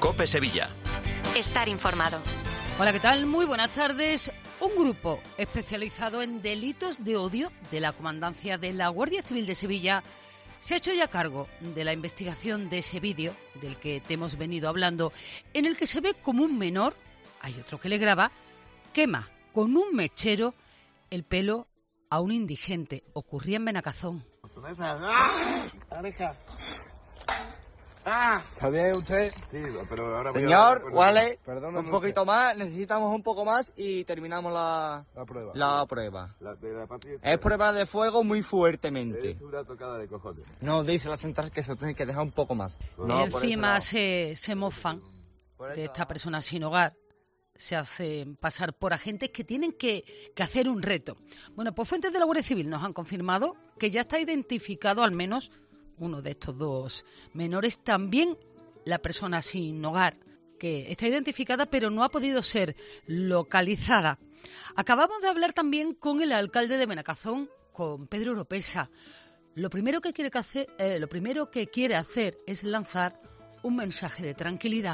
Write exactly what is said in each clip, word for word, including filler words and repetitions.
COPE Sevilla. Estar informado. Hola, ¿qué tal? Muy buenas tardes. Un grupo especializado en delitos de odio de la Comandancia de la Guardia Civil de Sevilla se ha hecho ya cargo de la investigación de ese vídeo del que te hemos venido hablando, en el que se ve como un menor, hay otro que le graba, quema con un mechero el pelo a un indigente. Ocurría en Benacazón. Ah, ¿está bien usted? Sí, pero ahora Señor, voy a... Wale, Perdóname un poquito usted. más, necesitamos un poco más y terminamos la, La prueba. la prueba. La, de la patria... Es prueba de fuego muy fuertemente. Es una tocada de cojones. No, dice la central que se tiene que dejar un poco más. No, encima se, se mofan de esta persona sin hogar. Se hacen pasar por agentes que tienen que, que hacer un reto. Bueno, pues fuentes de la Guardia Civil nos han confirmado que ya está identificado al menos uno de estos dos menores. También la persona sin hogar, que está identificada pero no ha podido ser localizada. Acabamos de hablar también con el alcalde de Benacazón, con Pedro Oropesa. Lo primero que quiere que hacer, eh, lo primero que quiere hacer es lanzar un mensaje de tranquilidad.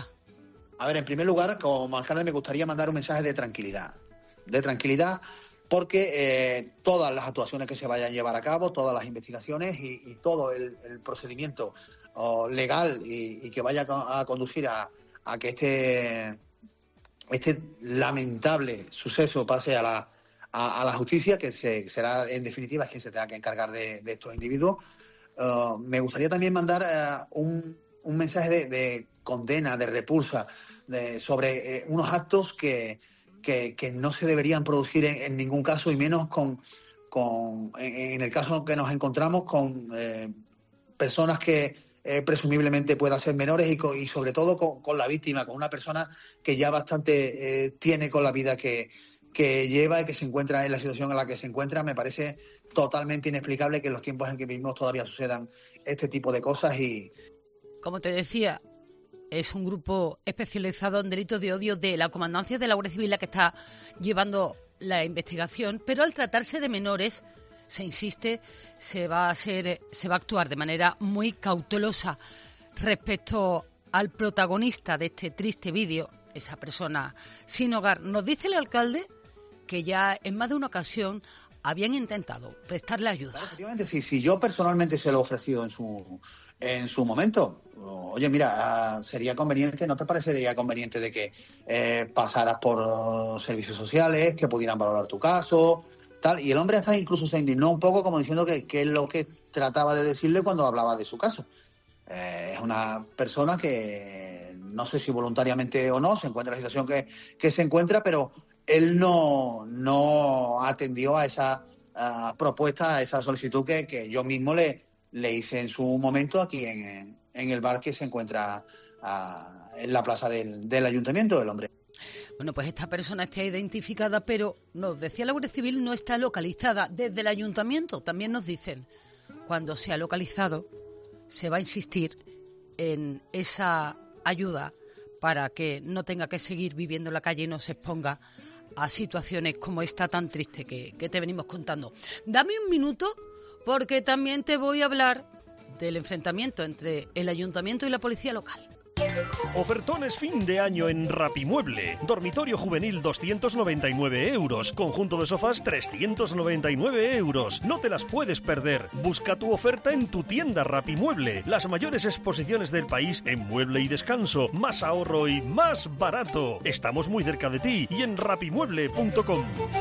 A ver, en primer lugar, como alcalde me gustaría mandar un mensaje de tranquilidad. De tranquilidad porque eh, todas las actuaciones que se vayan a llevar a cabo, todas las investigaciones y, y todo el, el procedimiento oh, legal y, y que vaya a, a conducir a, a que este, este lamentable suceso pase a la, a, a la justicia, que se, será en definitiva quien se tenga que encargar de, de estos individuos. Uh, me gustaría también mandar uh, un, un mensaje de, de condena, de repulsa de, sobre eh, unos actos que Que, que no se deberían producir en, en ningún caso, y menos con, con en, en el caso que nos encontramos con eh, personas que eh, presumiblemente puedan ser menores y, con, y sobre todo con, con la víctima, con una persona que ya bastante eh, tiene con la vida que, que lleva y que se encuentra en la situación en la que se encuentra. Me parece totalmente inexplicable que en los tiempos en que vivimos todavía sucedan este tipo de cosas. Y como te decía, es un grupo especializado en delitos de odio de la Comandancia de la Guardia Civil la que está llevando la investigación, pero al tratarse de menores, se insiste, se va a hacer, se va a actuar de manera muy cautelosa respecto al protagonista de este triste vídeo, esa persona sin hogar. Nos dice el alcalde que ya en más de una ocasión habían intentado prestarle ayuda. Efectivamente, si, si yo personalmente se lo he ofrecido en su en su momento, oye, mira, sería conveniente, ¿no te parecería conveniente de que eh, pasaras por uh, servicios sociales, que pudieran valorar tu caso, tal? Y el hombre hasta incluso se indignó un poco, como diciendo que, que es lo que trataba de decirle cuando hablaba de su caso. Eh, es una persona que no sé si voluntariamente o no se encuentra en la situación que, que se encuentra, pero él no, no atendió a esa uh, propuesta, a esa solicitud que, que yo mismo le le hice en su momento aquí en, en el bar que se encuentra a, en la plaza del, del ayuntamiento, el hombre. Bueno, pues esta persona está identificada, pero nos decía la Guardia Civil, no está localizada. Desde el ayuntamiento también nos dicen, cuando sea localizado, se va a insistir en esa ayuda para que no tenga que seguir viviendo en la calle y no se exponga a situaciones como esta tan triste que, que te venimos contando. Dame un minuto, porque también te voy a hablar del enfrentamiento entre el ayuntamiento y la policía local. Ofertones fin de año en Rapimueble. Dormitorio juvenil doscientos noventa y nueve euros. Conjunto de sofás trescientos noventa y nueve euros. No te las puedes perder. Busca tu oferta en tu tienda Rapimueble. Las mayores exposiciones del país en mueble y descanso. Más ahorro y más barato. Estamos muy cerca de ti y en rapimueble punto com.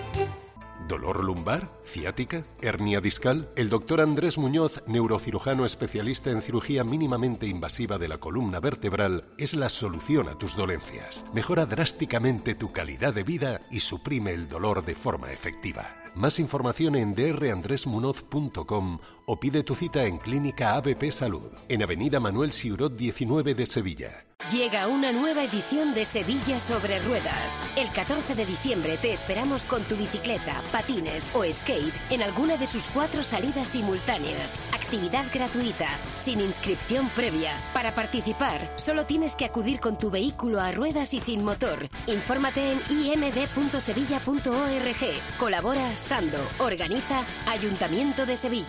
¿Dolor lumbar? ¿Ciática? ¿Hernia discal? El doctor Andrés Muñoz, neurocirujano especialista en cirugía mínimamente invasiva de la columna vertebral, es la solución a tus dolencias. Mejora drásticamente tu calidad de vida y suprime el dolor de forma efectiva. Más información en d r andres munoz punto com o pide tu cita en Clínica A B P Salud, en Avenida Manuel Siurot diecinueve de Sevilla. Llega una nueva edición de Sevilla sobre Ruedas. El catorce de diciembre te esperamos con tu bicicleta, patines o skate en alguna de sus cuatro salidas simultáneas. Actividad gratuita, sin inscripción previa. Para participar, solo tienes que acudir con tu vehículo a ruedas y sin motor. Infórmate en i m d punto sevilla punto org. Colabora Sando. Organiza Ayuntamiento de Sevilla.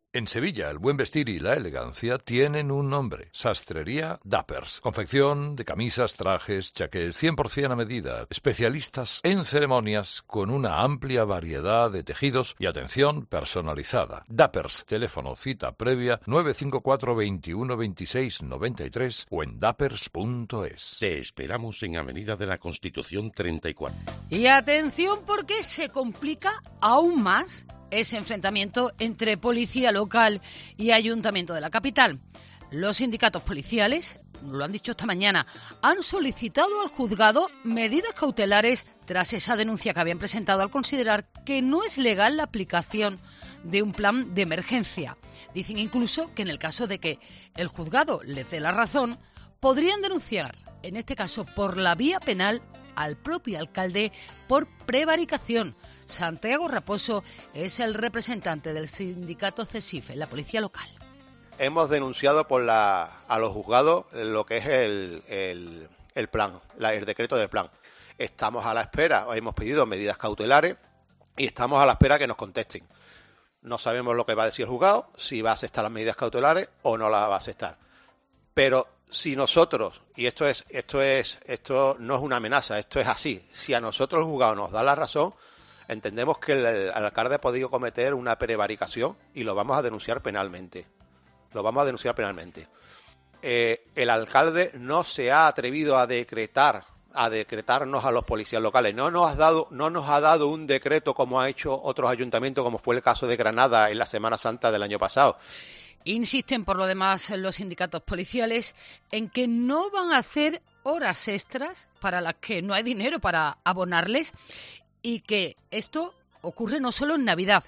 En Sevilla, el buen vestir y la elegancia tienen un nombre: Sastrería Dappers. Confección de camisas, trajes, chaqués, cien por ciento a medida. Especialistas en ceremonias con una amplia variedad de tejidos y atención personalizada. Dappers. Teléfono cita previa nueve cinco cuatro, veintiuno, veintiséis, noventa y tres o en dappers punto es. Te esperamos en Avenida de la Constitución treinta y cuatro. Y atención, porque se complica aún más ese enfrentamiento entre policía local y ayuntamiento de la capital. Los sindicatos policiales, lo han dicho esta mañana, han solicitado al juzgado medidas cautelares tras esa denuncia que habían presentado al considerar que no es legal la aplicación de un plan de emergencia. Dicen incluso que en el caso de que el juzgado les dé la razón, podrían denunciar, en este caso por la vía penal, al propio alcalde por prevaricación. Santiago Raposo es el representante del sindicato CESIF en la policía local. Hemos denunciado por la, a los juzgados lo que es el, el, el plan, la, el decreto del plan. Estamos a la espera, hemos pedido medidas cautelares y estamos a la espera que nos contesten. No sabemos lo que va a decir el juzgado, si va a aceptar las medidas cautelares o no las va a aceptar. Pero si nosotros, y esto es, esto es, esto no es una amenaza, esto es así, si a nosotros el juzgado nos da la razón, entendemos que el, el alcalde ha podido cometer una prevaricación y lo vamos a denunciar penalmente. Lo vamos a denunciar penalmente. Eh, el alcalde no se ha atrevido a decretar, a decretarnos a los policías locales. No nos ha dado, no nos ha dado un decreto como ha hecho otros ayuntamientos, como fue el caso de Granada en la Semana Santa del año pasado. Insisten, por lo demás, los sindicatos policiales en que no van a hacer horas extras para las que no hay dinero para abonarles y que esto ocurre no solo en Navidad.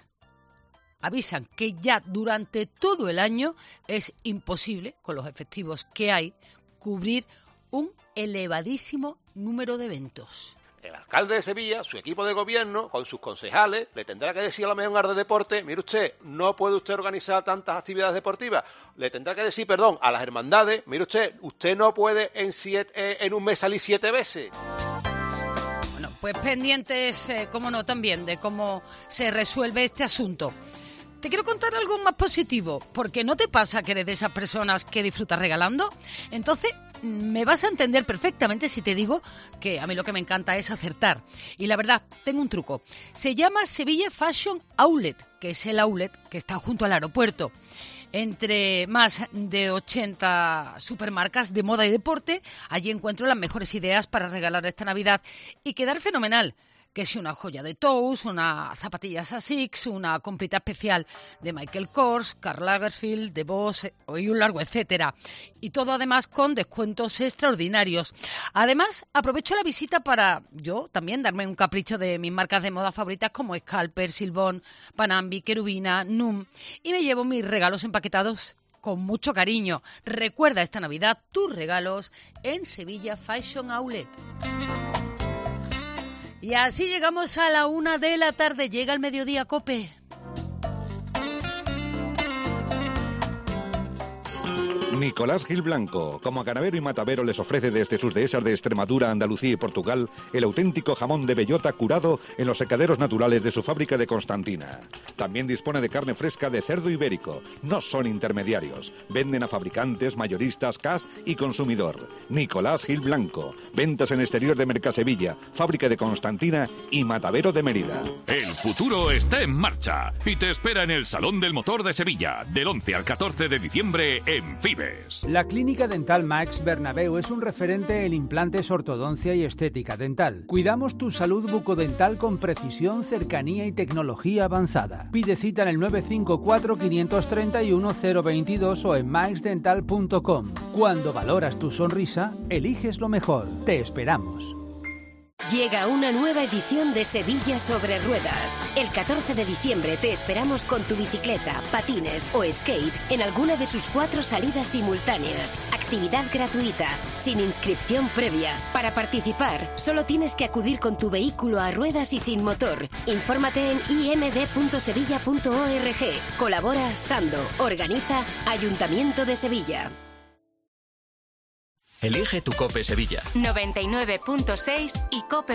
Avisan que ya durante todo el año es imposible, con los efectivos que hay, cubrir un elevadísimo número de eventos. El alcalde de Sevilla, su equipo de gobierno, con sus concejales, le tendrá que decir a la Mejongar de Deporte: mire usted, no puede usted organizar tantas actividades deportivas. Le tendrá que decir, perdón, a las hermandades: mire usted, usted no puede en, siete, eh, en un mes salir siete veces. Bueno, pues pendientes, eh, cómo no, también de cómo se resuelve este asunto. Te quiero contar algo más positivo, porque ¿no te pasa que eres de esas personas que disfrutas regalando? Entonces, me vas a entender perfectamente si te digo que a mí lo que me encanta es acertar. Y la verdad, tengo un truco. Se llama Sevilla Fashion Outlet, que es el outlet que está junto al aeropuerto. Entre más de ochenta supermarcas de moda y deporte, allí encuentro las mejores ideas para regalar esta Navidad y quedar fenomenal. Que si una joya de Tous, una zapatillas Asics, una comprita especial de Michael Kors, Karl Lagerfeld, de Boss y un largo etcétera. Y todo además con descuentos extraordinarios. Además, aprovecho la visita para yo también darme un capricho de mis marcas de moda favoritas como Scalper, Silbón, Panambi, Querubina, Num. Y me llevo mis regalos empaquetados con mucho cariño. Recuerda esta Navidad tus regalos en Sevilla Fashion Outlet. Y así llegamos a la una de la tarde. Llega el mediodía, COPE. Nicolás Gil Blanco, como ganadero y matadero, les ofrece desde sus dehesas de Extremadura, Andalucía y Portugal el auténtico jamón de bellota curado en los secaderos naturales de su fábrica de Constantina. También dispone de carne fresca de cerdo ibérico. No son intermediarios. Venden a fabricantes, mayoristas, cas y consumidor. Nicolás Gil Blanco. Ventas en exterior de Mercasevilla, fábrica de Constantina y matadero de Mérida. El futuro está en marcha y te espera en el Salón del Motor de Sevilla, del once al catorce de diciembre en Fibes. La Clínica Dental Max Bernabéu es un referente en implantes, ortodoncia y estética dental. Cuidamos tu salud bucodental con precisión, cercanía y tecnología avanzada. Pide cita en el nueve cinco cuatro, cinco tres uno, cero veintidós o en max dental punto com. Cuando valoras tu sonrisa, eliges lo mejor. Te esperamos. Llega una nueva edición de Sevilla sobre Ruedas. El catorce de diciembre te esperamos con tu bicicleta, patines o skate en alguna de sus cuatro salidas simultáneas. Actividad gratuita, sin inscripción previa. Para participar, solo tienes que acudir con tu vehículo a ruedas y sin motor. Infórmate en i m d punto sevilla punto org. Colabora Sando. Organiza Ayuntamiento de Sevilla. Elige tu COPE Sevilla. noventa y nueve punto seis y cope